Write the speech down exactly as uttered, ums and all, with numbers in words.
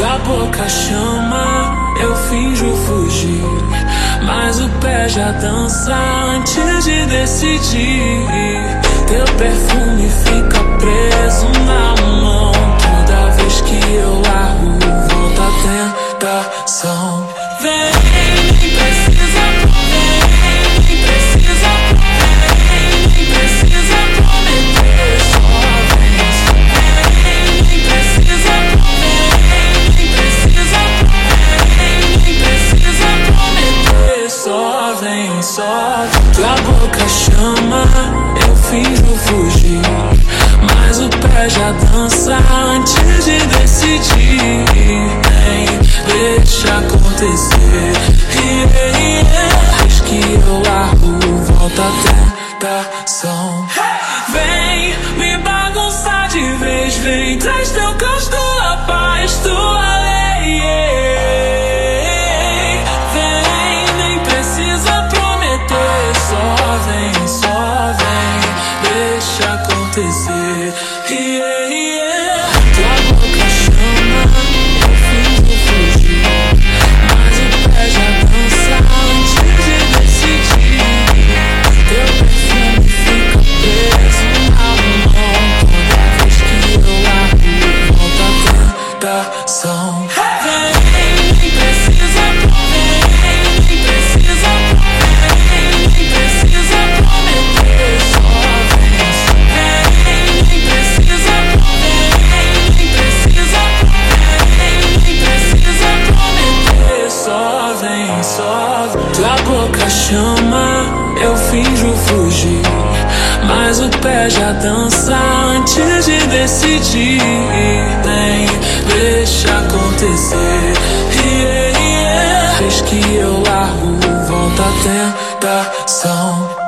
Tua boca chama, eu finjo fugir, mas o pé já dança antes de decidir. Teu perfume fica preso na mão toda vez que eu largo, volta a tentação. Vem, nem precisa prometer, nem precisa prometer, nem precisa prometer, só vem, só vem. Nem precisa prometer, nem precisa prometer, nem precisa prometer, só vem, só vem. Tua boca chama, eu finjo fugir, mas o pé já dança antes de decidir. Nem deixa acontecer, yeah, yeah. Desde que eu largo, volta a tentação. Vem me bagunçar de vez, vem, traz teu caos, tua paz, tua lei, yeah. Vem, nem precisa prometer, só vem, só vem, deixa acontecer, yeah, yeah. Tua boca chama, eu finjo fugir, mas o pé já dança antes de decidir. Teu perfume fica preso na mão toda vez que eu largo, volta a tentação. Vem, nem precisa prometer, nem precisa prometer, nem precisa prometer, só vem, só vem. Nem precisa prometer, nem precisa prometer, nem precisa prometer, só vem, só vem. Tua boca chama, eu finjo fugir, mas o pé já dança antes de decidir. Nem deixa acontecer, yeah, yeah. Desde que eu largo, volta a tentação.